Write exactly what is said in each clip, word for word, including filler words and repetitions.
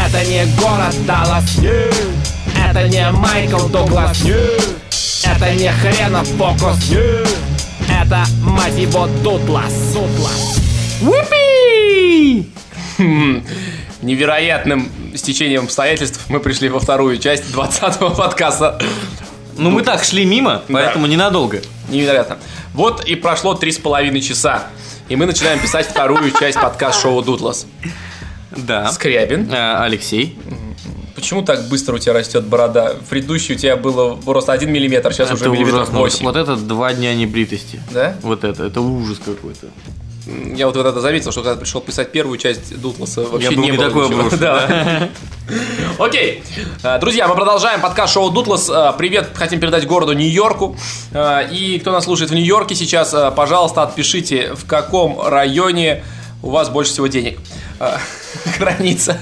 Это не город Даллас, нет. Это не Майкл Дуглас, нет. Это не хренов фокус, нет. Это, мать его, Дутлас, Дутлас. Уипи! Невероятным стечением обстоятельств мы пришли во вторую часть двадцатого подкаста. Ну, мы так шли мимо, поэтому да. Ненадолго. Невероятно. Вот и прошло три с половиной часа, и мы начинаем писать вторую часть подкаст-шоу «Дутлас». Да. Скрябин. А, Алексей. Почему так быстро у тебя растет борода? В предыдущей у тебя было просто один миллиметр, сейчас это уже миллиметров восемь. Вот, вот это два дня небритости. Да? Вот это, это ужас какой-то. Я вот это заметил, что когда пришел писать первую часть Дутласа, вообще Я был не, не было такой обрушен, да. Окей, друзья, мы продолжаем подкаст шоу Дутлас. Привет, хотим передать городу Нью-Йорку. И кто нас слушает в Нью-Йорке сейчас, пожалуйста, отпишите, в каком районе у вас больше всего денег хранится.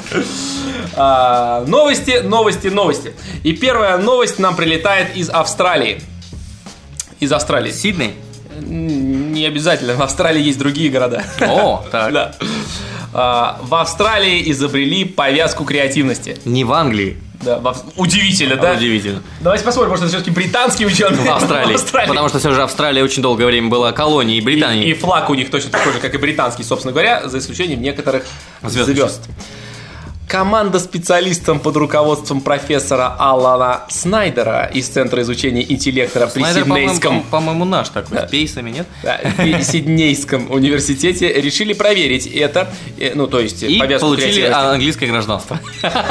Новости, новости, новости. И первая новость нам прилетает из Австралии. Из Австралии. Сидней? Не обязательно, в Австралии есть другие города. О, так. Да. А, в Австралии изобрели повязку креативности. Не в Англии. Да, в... Удивительно, а, да? Удивительно. Давайте посмотрим, может, это все-таки британские ученые. В Австралии. в Австралии. Потому что все же Австралия очень долгое время была колонией Британии. И, и флаг у них точно такой же, как и британский, собственно говоря, за исключением некоторых звезд. звезд. Команда специалистов под руководством профессора Алана Снайдера из Центра изучения интеллекта при Снайдер, Сиднейском... По-моему, по-моему, наш такой, да. С пейсами, нет? Да, в Сиднейском университете решили проверить это, ну, то есть и повязку получили английское гражданство,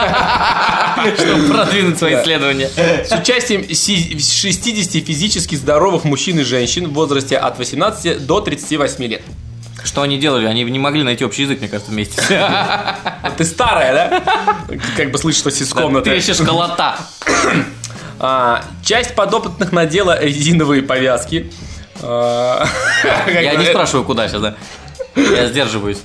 чтобы продвинуть свои исследования. С участием шестидесяти физически здоровых мужчин и женщин в возрасте от восемнадцати до тридцати восьми лет. Что они делали? Они не могли найти общий язык, мне кажется, вместе. Ты старая, да? Как бы слышишь, что из комнаты. Ты еще школота. Часть подопытных надела резиновые повязки. Я не спрашиваю, куда сейчас, да? Я сдерживаюсь.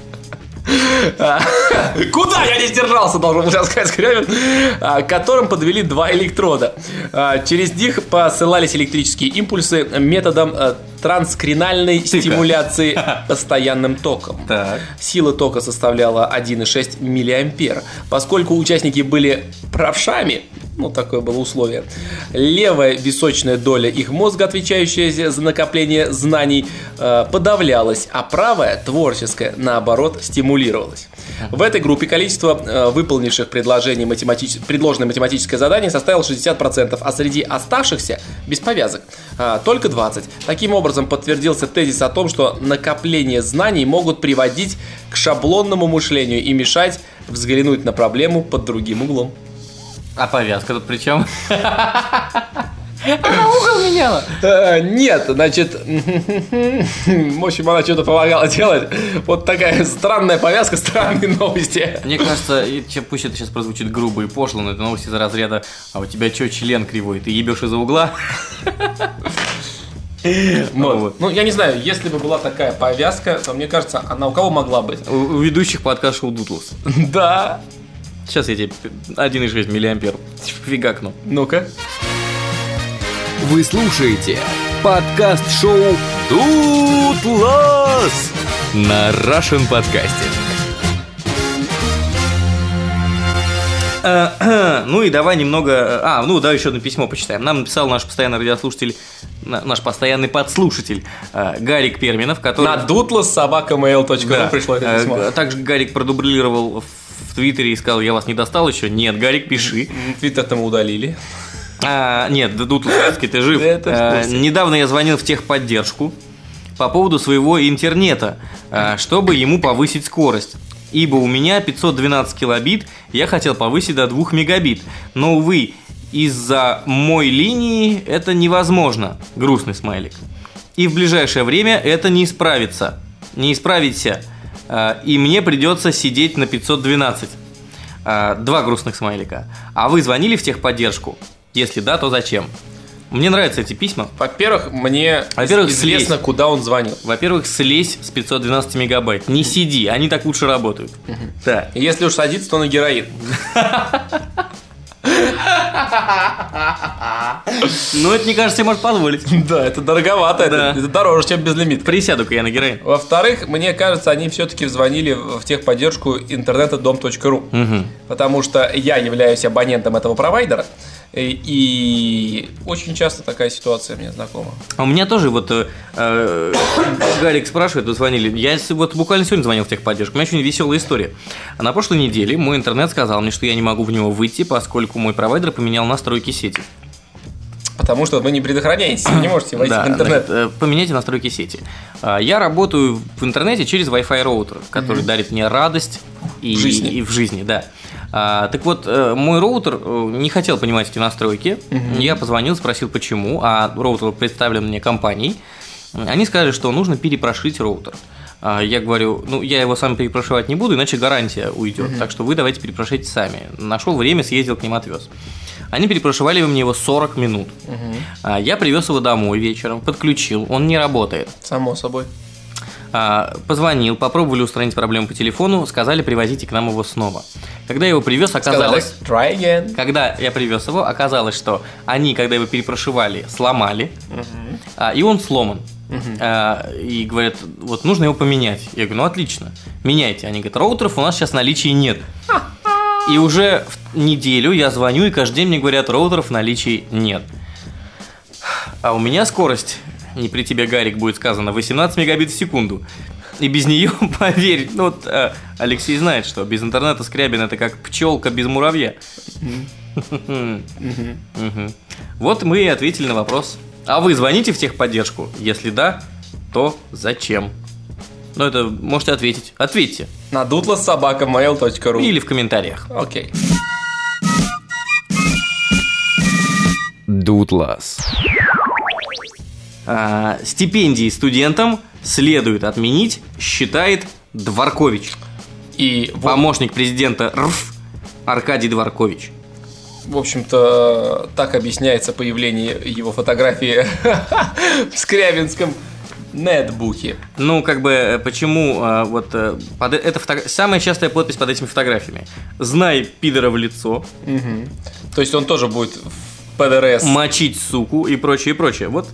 Куда я не сдержался, должен был сейчас сказать Скрябин. Которым подвели два электрода. Через них посылались электрические импульсы методом транскраниальной стимуляции постоянным током. Так. Сила тока составляла один и шесть миллиампер. Поскольку участники были правшами, ну такое было условие, левая височная доля их мозга, отвечающая за накопление знаний, подавлялась, а правая, творческая, наоборот, стимулировалась. В этой группе количество выполнивших предложение математич... предложенное математическое задание составило шестьдесят процентов, а среди оставшихся без повязок только двадцать процентов. Таким образом, подтвердился тезис о том, что накопление знаний могут приводить к шаблонному мышлению и мешать взглянуть на проблему под другим углом. А повязка тут при чем? Она угол меняла. Нет, значит, в общем, она что-то помогала делать. Вот такая странная повязка, странные новости. Мне кажется, пусть это сейчас прозвучит грубо и пошло, но это новости из разряда: а у тебя что, член кривой, ты ебешь из-за угла? Ну, вот. Ну, я не знаю, если бы была такая повязка, то, мне кажется, она у кого могла быть? У, у ведущих подкаст шоу Дутлас. Да. Сейчас я тебе один и шесть миллиампер фигакну. Ну-ка. Вы слушаете подкаст-шоу Дутлас на Russian Podcasting. Ну и давай немного... А, ну давай еще одно письмо почитаем. Нам написал наш постоянный радиослушатель, наш постоянный подслушатель Гарик Перминов, который... На дутлас собака мейл точка ру пришло это письмо. Также Гарик продублировал в Твиттере и сказал: я вас не достал еще. Нет, Гарик, пиши. Твиттер-то мы удалили. А, нет, Дутласский, ты жив. А, недавно я звонил в техподдержку по поводу своего интернета, чтобы ему повысить скорость. Ибо у меня пятьсот двенадцать килобит, я хотел повысить до двух мегабит. Но, увы, из-за моей линии это невозможно. Грустный смайлик. И в ближайшее время это не исправится. Не исправится. И мне придется сидеть на пятьсот двенадцать. Два грустных смайлика. А вы звонили в техподдержку? Если да, то зачем? Мне нравятся эти письма. Во-первых, мне Во-первых, известно, слезь. Куда он звонил. Во-первых, слезь с пятьсот двенадцать мегабайт. Не сиди, они так лучше работают. Да. Если уж садиться, то на героин. Ну, это, мне кажется, себе может позволить. Да, это дороговато, Да. это, это дороже, чем безлимит. Присяду-ка я на героин. Во-вторых, мне кажется, они все-таки звонили в техподдержку интернета дом точка ру, Угу. потому что я являюсь абонентом этого провайдера, и, и очень часто такая ситуация мне знакома. А у меня тоже вот э, э, Гарик спрашивает, вы звонили. Я с- вот буквально сегодня звонил в техподдержку. У меня очень веселая история. А на прошлой неделе мой интернет сказал мне, что я не могу в него выйти, поскольку мой провайдер поменял настройки сети. Потому что вы не предохраняетесь, вы не можете войти Да, в интернет. значит, э, поменяйте настройки сети. А, Я работаю в интернете через Wi-Fi роутер, который дарит мне радость и В жизни. и в жизни, да. А, так вот, э, мой роутер э, не хотел понимать эти настройки. Я позвонил, спросил, почему, а роутер представлен мне компанией. Они сказали, что нужно перепрошить роутер. А, Я говорю, ну, я его сам перепрошивать не буду, иначе гарантия уйдет. Так что вы давайте перепрошите сами. Нашел время, съездил к ним, отвез. Они перепрошивали мне его сорок минут. А, Я привез его домой вечером, подключил, он не работает. Само собой. А, Позвонил, попробовали устранить проблему по телефону, сказали, привозите к нам его снова. Когда я его привез, оказалось... Сказали, try again. Когда я привез его, оказалось, что они, когда его перепрошивали, сломали, а, и он сломан. А, и говорят, вот нужно его поменять. Я говорю, ну отлично, меняйте. Они говорят, роутеров у нас сейчас в наличии нет. И уже в неделю я звоню, и каждый день мне говорят, роутеров в наличии нет. А у меня скорость, не при тебе, Гарик, будет сказано, восемнадцать мегабит в секунду. И без нее, поверь, ну вот а, Алексей знает, что без интернета Скрябин это как пчелка без муравья. Мгм. Вот мы и ответили на вопрос. А вы звоните в техподдержку? Если да, то зачем? Ну это можете ответить. Ответьте. На дутлас собака mail точка ру. Или в комментариях. Окей. Дутлас. А, стипендии студентам следует отменить, считает Дворкович. И, в, Помощник президента РФ Аркадий Дворкович. в общем-то, так объясняется появление его фотографии в скрябинском нетбуке. Ну, как бы, э, почему э, вот э, под, это фото- самая частая подпись под этими фотографиями. Знай пидора в лицо, Мгм. То есть он тоже будет в пэ дэ эр эс. мочить суку и прочее, и прочее. Вот.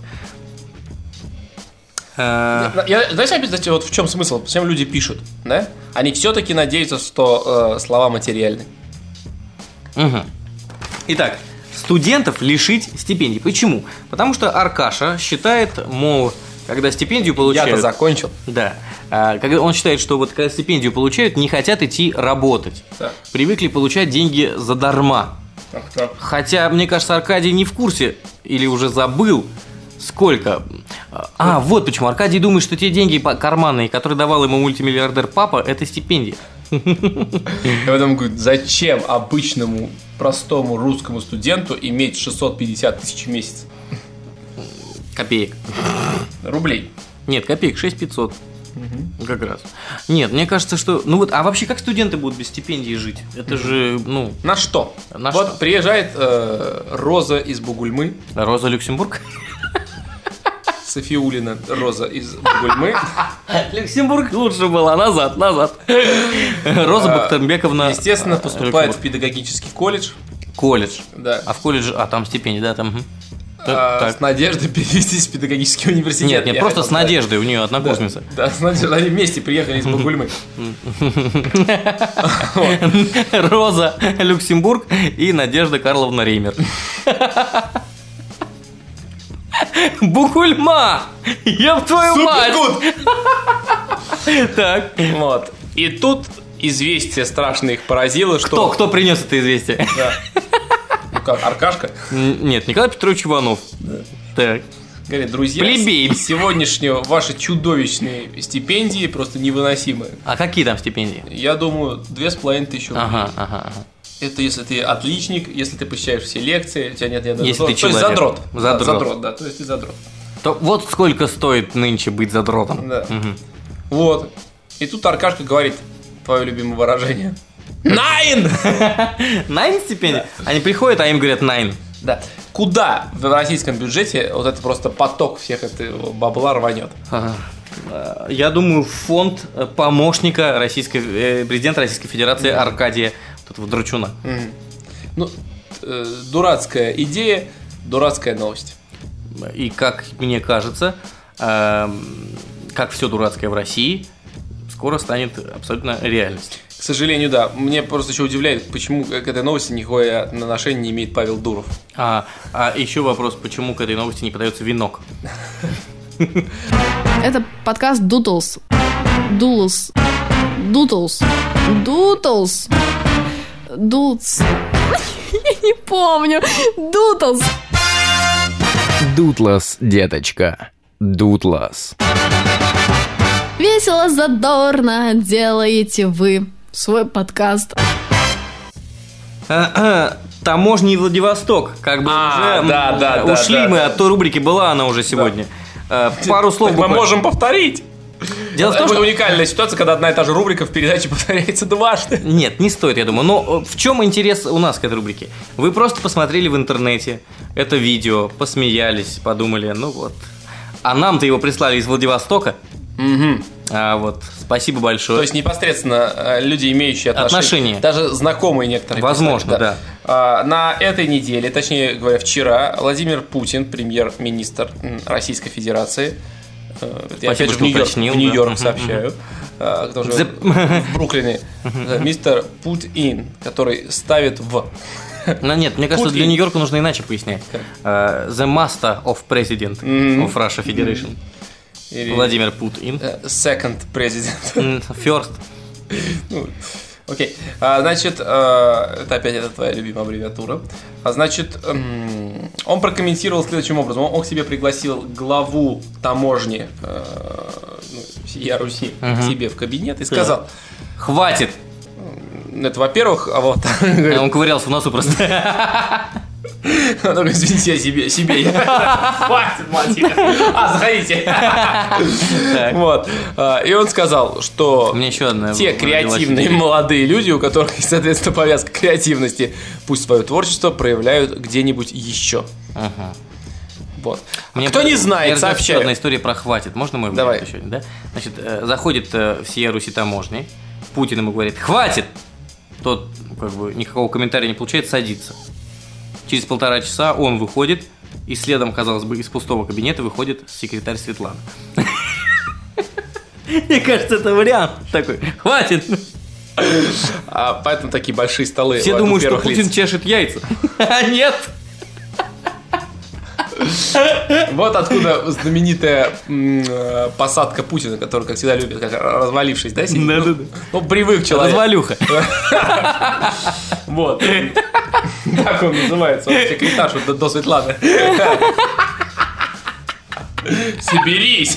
Э, Я, знаешь, опять, вот в чем смысл? Зачем люди пишут, да? Они все-таки надеются, что э, слова материальны. Мгм. Итак, студентов лишить стипендий. Почему? Потому что Аркаша считает, мол, когда стипендию получают... Я-то закончил. Да. А, когда он считает, что вот когда стипендию получают, не хотят идти работать. Так. Привыкли получать деньги задарма. Так-так. Хотя, мне кажется, Аркадий не в курсе или уже забыл, сколько. А, вот почему. Аркадий думает, что те деньги по- карманные, которые давал ему мультимиллиардер папа, это стипендия. Я потом говорю, зачем обычному простому русскому студенту иметь шестьсот пятьдесят тысяч в месяц? Копеек. Рублей. Нет, копеек, шесть тысяч пятьсот. Как раз. Нет, мне кажется, что... Ну вот, а вообще как студенты будут без стипендии жить? Это же, ну... На что? На вот что? приезжает э, Роза из Бугульмы, Роза Люксембург? Софиулина Роза из Бугульмы. Люксембург лучше была. Назад, назад. Роза Бахтамбековна... Естественно, э, поступает в Люксембург. педагогический колледж. Колледж. Да. А в колледже... А, там стипендия, да, там... мгм. А, Так. с надеждой перевестись в педагогический университет. Нет, нет, Я просто хотел с сказать. надеждой, у нее однокурсница. Да, да, с надеждой. Они вместе приехали из Бугульмы. Роза Люксембург и Надежда Карловна Реймер. Бухульма! Ёб твою мать! Так. Вот. И тут известие страшное их поразило, что... Кто, кто принес это известие? Да. Ну как, Аркашка? Н- Нет, Николай Петрович Иванов. Так. Говорит, друзья, Плебей. с сегодняшнего ваши чудовищные стипендии просто невыносимы. А какие там стипендии? Я думаю, две с половиной тысячи рублей. Ага, ага, ага. Это если ты отличник, если ты посещаешь все лекции, у тебя нет ни одного... Если то ты есть человек. задрот. Задрот. Да, задрот, да, то есть ты задрот. То вот сколько стоит нынче быть задротом. Да. Мгм. Вот. И тут Аркашка говорит, твое любимое выражение. Найн! Найн стипендия? Они приходят, а им говорят найн. Да. Куда в российском бюджете вот это просто поток всех этого бабла рванет? Ага. Э, Я думаю, в фонд э, помощника российской, э, президента Российской Федерации Аркадия вот этого Драчуна. Мгм. Ну, э, дурацкая идея, дурацкая новость. И как мне кажется, э, как все дурацкое в России, скоро станет абсолютно реальностью. К сожалению, да. Мне просто еще удивляет, почему к этой новости никакое отношение не имеет Павел Дуров. А, а еще вопрос, почему к этой новости не подается венок? Это подкаст Дутлс. Дулс. Дутлс. Дутлс. Дутлс. Я не помню. Дутлс. Дутлас, деточка. Дутлас. Весело, задорно делаете вы свой подкаст. Таможни Владивосток. Как бы А, уже да, да, да, ушли да, мы да. от той рубрики, была она уже сегодня. Э, Пару слов Так мы буквально. можем повторить. Дело в том, Это что... уникальная ситуация, когда одна и та же рубрика в передаче повторяется дважды. Нет, не стоит, я думаю. Но в чем интерес у нас к этой рубрике? Вы просто посмотрели в интернете это видео, посмеялись, подумали, ну вот. А нам-то его прислали из Владивостока. Угу. А вот, спасибо большое. То есть непосредственно э, люди, имеющие отношения, Отношения. даже знакомые некоторые. Возможно, писали, да. А, на этой неделе, точнее говоря, вчера, Владимир Путин, премьер-министр м, Российской Федерации, э, я Спасибо, опять же в что Нью-Йорк, уточнил, в Нью-Йорк да. сообщаю, э, кто же The- в Бруклине, э, мистер Путин, который ставит в... Ну нет, мне кажется, Путин. для Нью-Йорка нужно иначе пояснять. Uh, the Master of President Мгм. of Russia Federation. или, Владимир Путин. э, Second President. М, First. Ну, окей. А, значит, э, это опять это твоя любимая аббревиатура. А, значит, эм, он прокомментировал следующим образом. Он, он к себе пригласил главу таможни э, ну, всея Руси к Мгм. себе в кабинет и сказал, Хватит! это во-первых, а вот Он ковырялся в носу просто. ну, извините, я себе, себе. Хватит, мать их. А, заходите. Вот. А, и он сказал, что У меня еще одна те родилась креативные идея. молодые люди, у которых есть, соответственно, повязка креативности, пусть свое творчество проявляют где-нибудь еще. Ага. Вот. А Мне кто не знает, мне кажется, еще одна сообщаю. история про «хватит». Можно мой Давай. вариант еще? Да? Значит, э, заходит э, всея Руси таможни, Путин ему говорит «хватит!» Тот, как бы, никакого комментария не получает, садится. Через полтора часа он выходит, и следом, казалось бы, из пустого кабинета выходит секретарь Светлана. Мне кажется, это вариант такой. Хватит! А поэтому такие большие столы. Все у думают, что первых Путин лиц. чешет яйца. А нет! Вот откуда знаменитая м, э, посадка Путина, который, как всегда, любит, как развалившись, да, сидит? Да-да-да. Ну, ну, привык человек. Развалюха. Вот. Как он называется? Он секретарь до, до Светланы. Соберись.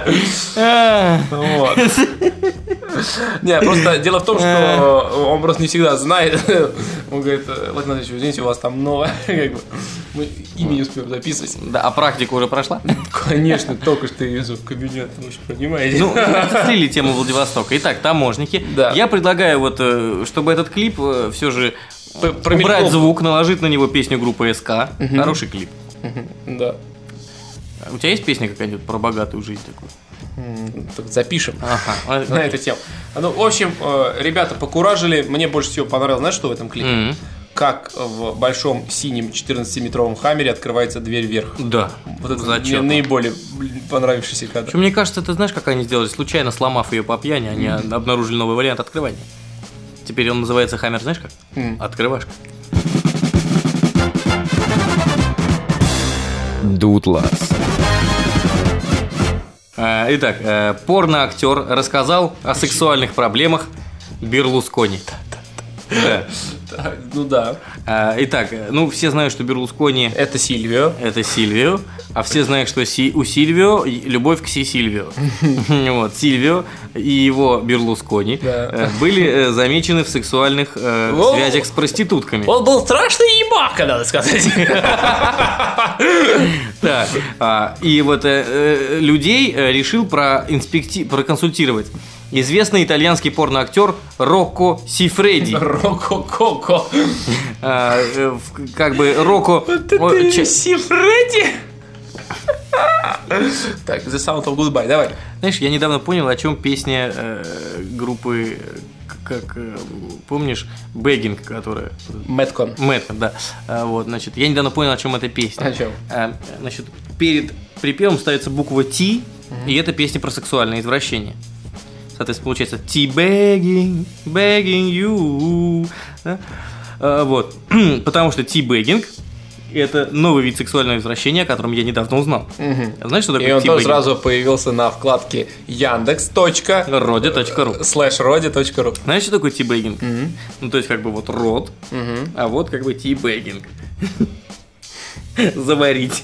Вот. Не, просто дело в том, что он просто не всегда знает. Он говорит: Владимир Владимирович, извините, у вас там новое. Как бы, мы имя не успеем записывать. Да, а практика уже прошла? Конечно, только что из кабинета, вы же понимаете. Ну, слили тему Владивостока. Итак, таможники. Да. Я предлагаю, вот, э, чтобы этот клип все же П- промелькнул. убрать звук, наложить на него песню группы СК. Хороший клип. Да. У тебя есть песня какая-нибудь про богатую жизнь такую? М, так запишем. Ага. На эту тему. Ну, в общем, э, ребята покуражили. Мне больше всего понравилось, знаешь, что в этом клипе? Мгм. Как в большом синем четырнадцатиметровом хаммере открывается дверь вверх. Да. Вот это мне Зачем? наиболее блин, понравившийся кадр. Причем, мне кажется, ты знаешь, как они сделали? Случайно сломав ее по пьяни, они обнаружили новый вариант открывания. Теперь он называется хаммер, знаешь как? М. Открывашка. Дутлас. А, Итак, э, порно-актер рассказал о сексуальных проблемах Берлускони. Да. Да, ну да. А, Итак, э, ну все знают, что Берлускони Это Сильвио. это Сильвио, а все знают, что Си- у Сильвио и- любовь к Си Сильвио. Вот, Сильвио и его Берлускони Да. э, были э, замечены в сексуальных э, О! связях с проститутками. Он был страшный ебака, надо сказать. Так, а, и вот э, э, людей э, решил проинспекти- проконсультировать известный итальянский порноактер Рокко Сифреди. Роко-коко. А, э, в- как бы Рокко... о, че- Сифреди? Так, The Sound of Goodbye, давай. Знаешь, я недавно понял, о чем песня э, группы как э, помнишь, бэггинг, которая... Мэткон. Мэткон, да. А, вот, значит, я недавно понял, о чем эта песня. О чем? А, значит, перед припевом ставится буква T, угу. и это песня про сексуальное извращение. Соответственно, получается T-begging, begging you. Да? А, вот. Потому что T-begging – это новый вид сексуального извращения, о котором я недавно узнал. Угу. Знаешь, что такое И он T-begging? тоже сразу появился на вкладке яндекс точка роди.ру слэш роди.ру. Знаешь, что такое T-begging? Угу. Ну, то есть, как бы вот род, Угу. а вот как бы T-begging. Заварить.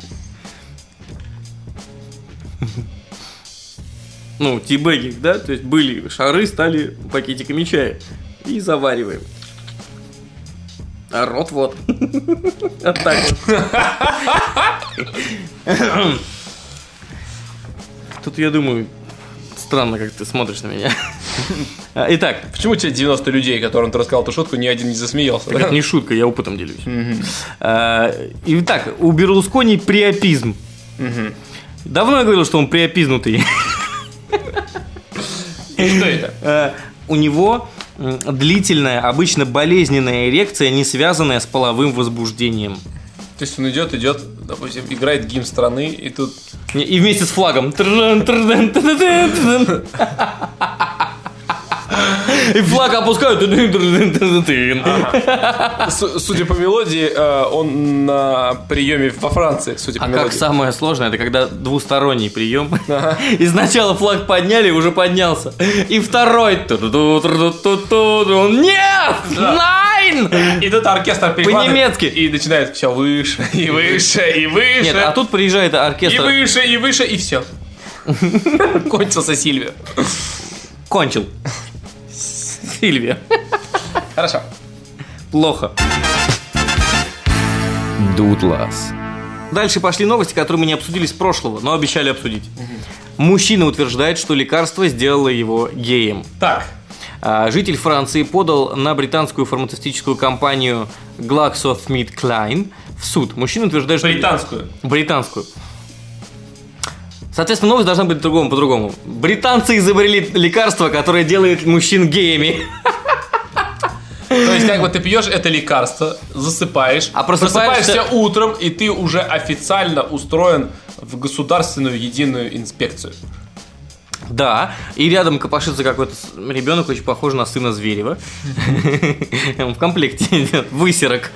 Ну, T-begging, да? То есть, были шары, стали пакетиками чая. И завариваем. А рот вот. Вот так вот. Тут, я думаю, странно, как ты смотришь на меня. Итак. Почему тебе девяносто людей, которым ты рассказал эту шутку, ни один не засмеялся? Так да? это не шутка, я опытом делюсь. Mm-hmm. Итак, у Берлускони приопизм. Mm-hmm. Давно я говорил, что он приопизнутый. И что это? У него длительная, обычно болезненная эрекция, не связанная с половым возбуждением. То есть он идет, идет, допустим, играет гимн страны, и тут... И вместе с флагом. И флаг опускают. Ага. Судя по мелодии, он на приеме во Франции, судя по а мелодии. как самое сложное, это когда двусторонний прием. Ага. И сначала флаг подняли, уже поднялся. И второй. Нет! Найн! И тут оркестр перехватывает. По-немецки. И начинает все выше, и выше, и выше. Нет, а тут приезжает оркестр. И выше, и выше, и все. Кончился Сильвия. Кончил. Сильвия. Хорошо. Плохо. Дутлас. Дальше пошли новости, которые мы не обсудили с прошлого, но обещали обсудить. Угу. Мужчина утверждает, что лекарство сделало его геем. Так. А, житель Франции подал на британскую фармацевтическую компанию GlaxoSmithKline в суд. Мужчина утверждает, что... Британскую. Британскую. Соответственно, новость должна быть по-другому, по-другому. Британцы изобрели лекарство, которое делает мужчин геями. То есть, как бы ты пьешь это лекарство, засыпаешь, а просыпаешься... просыпаешься утром, и ты уже официально устроен в государственную единую инспекцию. Да, и рядом копошится какой-то ребенок, очень похож на сына Зверева. В комплекте идет высерок.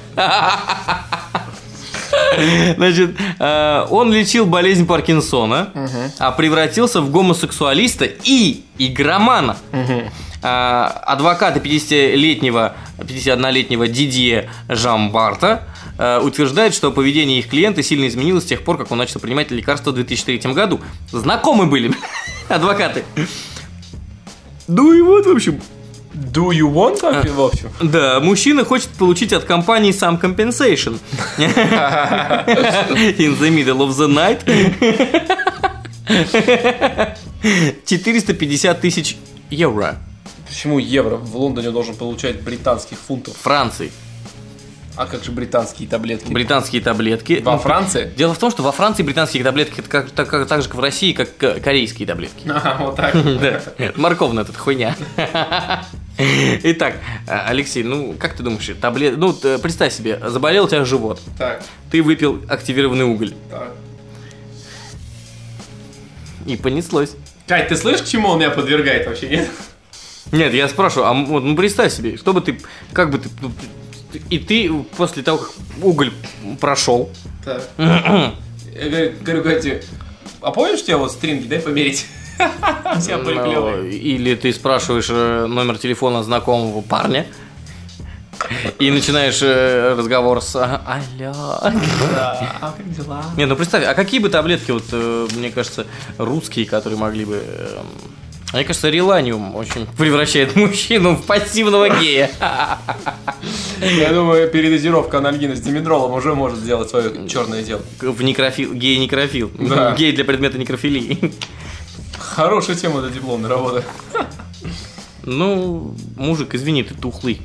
Значит, он лечил болезнь Паркинсона, угу. а превратился в гомосексуалиста и игромана. Угу. Адвокаты пятидесятилетнего, пятидесятиоднолетнего Дидье Жамбарта утверждают, что поведение их клиента сильно изменилось с тех пор, как он начал принимать лекарства в две тысячи третьем году. Знакомы были адвокаты. Ну и вот, в общем... Do you want, а, в общем? Да, мужчина хочет получить от компании some compensation. In the middle of the night. четыреста пятьдесят тысяч евро. Почему евро? В Лондоне он должен получать британских фунтов. Франции. А как же британские таблетки? Британские таблетки. Во Франции? Дело в том, что во Франции британские таблетки это как, так, так же, как в России, как корейские таблетки. А, вот так. Да. Морковная эта хуйня. Итак, Алексей, ну как ты думаешь, таблет... Ну, представь себе, заболел у тебя живот. Так. Ты выпил активированный уголь. Так. И понеслось. Кать, ты слышишь, к чему он меня подвергает вообще, нет? Нет, я спрашиваю, а вот, ну представь себе, что бы ты, как бы ты, и ты после того, как уголь прошел. Так. Я говорю, Катя, а помнишь, у тебя вот стринги, дай померить? Все были клевые. Или ты спрашиваешь номер телефона знакомого парня и начинаешь разговор с алло. Да, а как дела? Не, ну представь, а какие бы таблетки, вот, мне кажется, русские, которые могли бы... Мне кажется, реланиум очень превращает мужчину в пассивного гея. Я думаю, передозировка анальгина с димедролом уже может сделать свое черное дело. В некрофил, гей-некрофил. Да. Гей для предмета некрофилии. Хорошая тема для дипломной работы. Ну, мужик, извини, ты тухлый.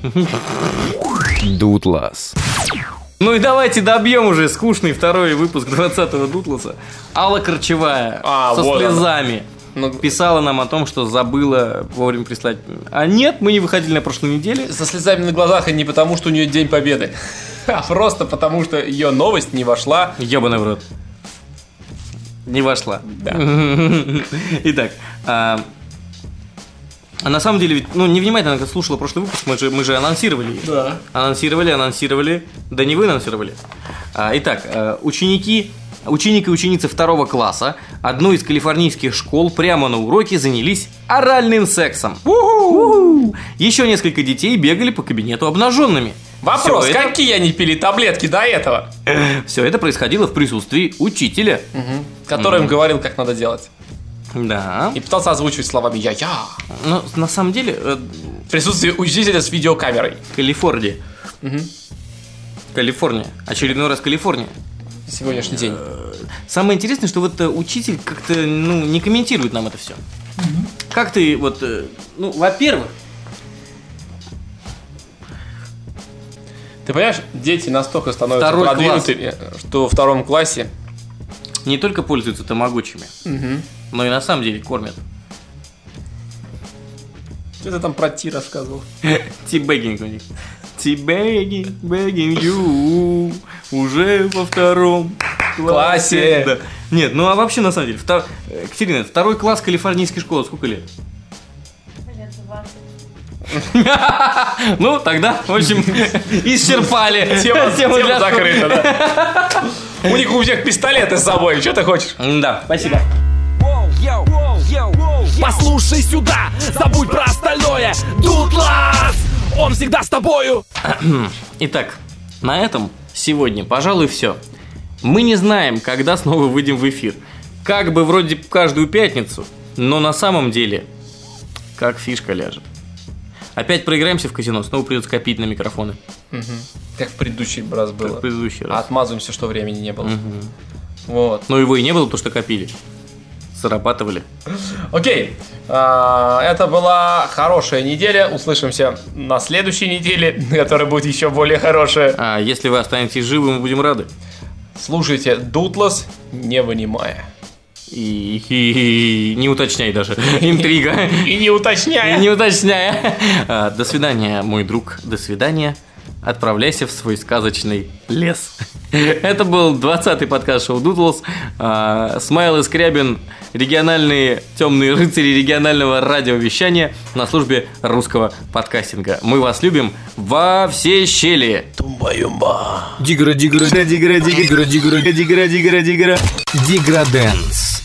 Дутлас. Ну и давайте добьем уже скучный второй выпуск двадцатого Дутласа. Алла Корчевая а, со вот слезами. Ну, писала нам о том, что забыла вовремя прислать. А нет, мы не выходили на прошлой неделе. Со слезами на глазах, и не потому, что у нее День Победы, а просто потому, что ее новость не вошла. Ёбаный в рот. Не вошла. Да. Итак, а, а на самом деле, ведь, ну, невнимательно она слушала прошлый выпуск, мы же, мы же анонсировали ее. Да. Анонсировали, анонсировали. Да не вы анонсировали. А, итак, ученики, ученик и ученица второго класса одной из калифорнийских школ прямо на уроке занялись оральным сексом. У-ху! Еще несколько детей бегали по кабинету обнаженными. Вопрос, Всё это- какие они пили таблетки до этого? Все это происходило в присутствии учителя. Который им говорил, как надо делать. Да. И пытался озвучивать словами «я-я». Но на самом деле, э, В присутствии учителя с видеокамерой. Калифорния. Калифорния. Очередной раз Калифорния. Сегодняшний день. Самое интересное, что вот э, учитель как-то ну, не комментирует нам это все. Как ты вот, э, ну, во-первых, Ты понимаешь, дети настолько становятся Второй продвинутыми, что во втором классе не только пользуются тамагочами, но и на самом деле кормят. Что ты там про Ти рассказывал? Тибэггинг у них. Тибэггинг, бэггинг ю. Уже во втором Классе. Да. Нет, ну а вообще на самом деле, втор... Екатерина, второй класс калифорнийской школы, сколько лет? Лет двадцать. Ну, тогда, в общем, исчерпали. Тема, Тему тема для- закрыта, да. У них у всех пистолеты с собой, что ты хочешь? Да, спасибо. Послушай сюда, забудь про остальное. Дутлас, он всегда с тобою. Итак, на этом сегодня, пожалуй, все. Мы не знаем, когда снова выйдем в эфир. Как бы вроде каждую пятницу, но на самом деле, как фишка ляжет. Опять проиграемся в казино, снова придется копить на микрофоны. Как в предыдущий раз Как было. в предыдущий А раз. отмазываемся, что времени не было. Вот. Но его и не было, потому что копили. Зарабатывали. Окей. А, Это была хорошая неделя. Услышимся на следующей неделе, которая будет еще более хорошая. А если вы останетесь живы, мы будем рады. Слушайте Дутлас, не вынимая. И, и- и не уточняй даже. Интрига. И не И уточняя. не уточняя. А, До свидания, мой друг. До свидания. Отправляйся в свой сказочный лес. Это был двадцатый подкаст шоу Дутлс. А, Смайл и Скрябин, региональные темные рыцари регионального радиовещания на службе русского подкастинга. Мы вас любим во все щели. Тумба-юмба. Дигра, дигра, дигра, дигра, дигра, дигра, дигра, дигра, дигра. Диграденс.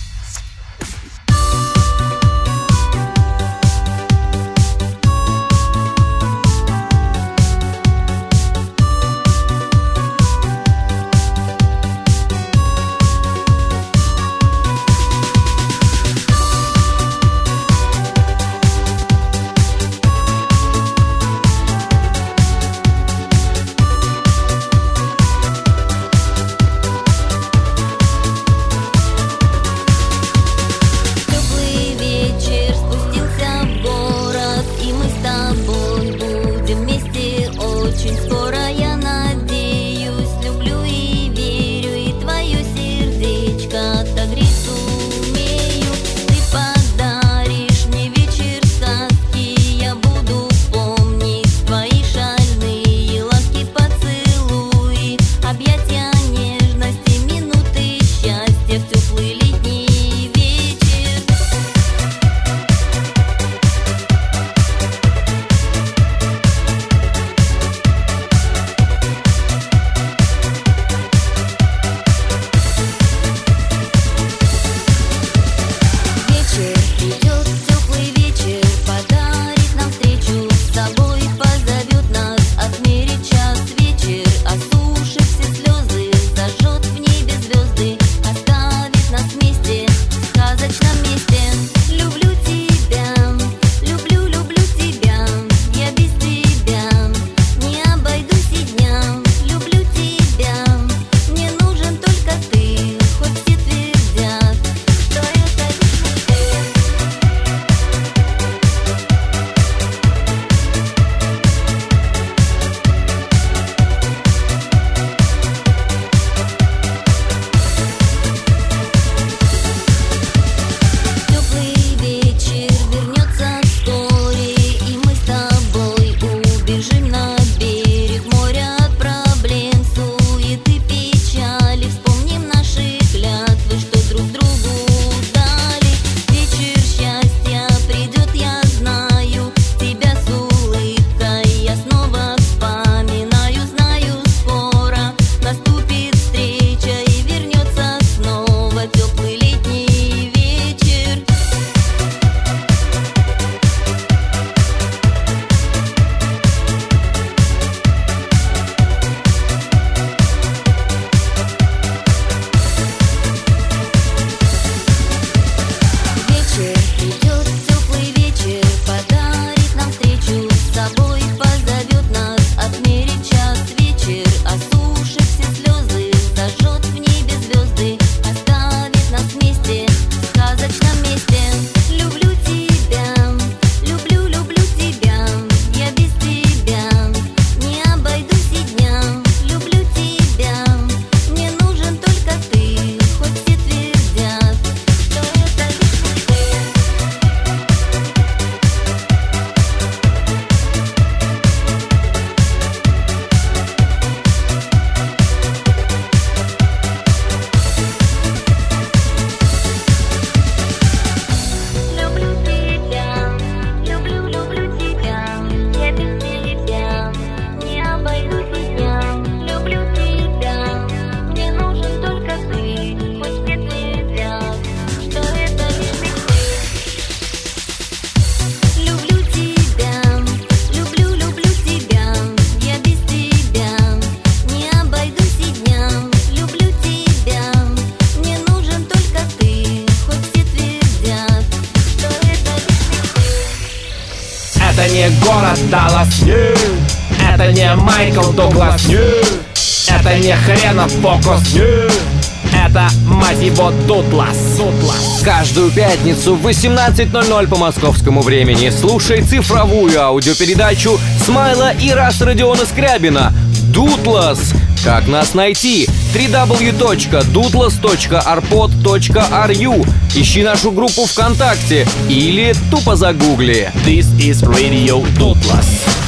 Это не Майкл Дуглас, нет. Это не хренов фокус, нет. Это, мать его, Дутлас. Дутлас. Каждую пятницу в восемнадцать ноль ноль по московскому времени слушай цифровую аудиопередачу Смайла и Рас Родиона Скрябина «Дутлас». Как нас найти? дабл ю дабл ю дабл ю точка дутлас точка арпод точка ру. Ищи нашу группу ВКонтакте или тупо загугли. This is Radio Дутлас.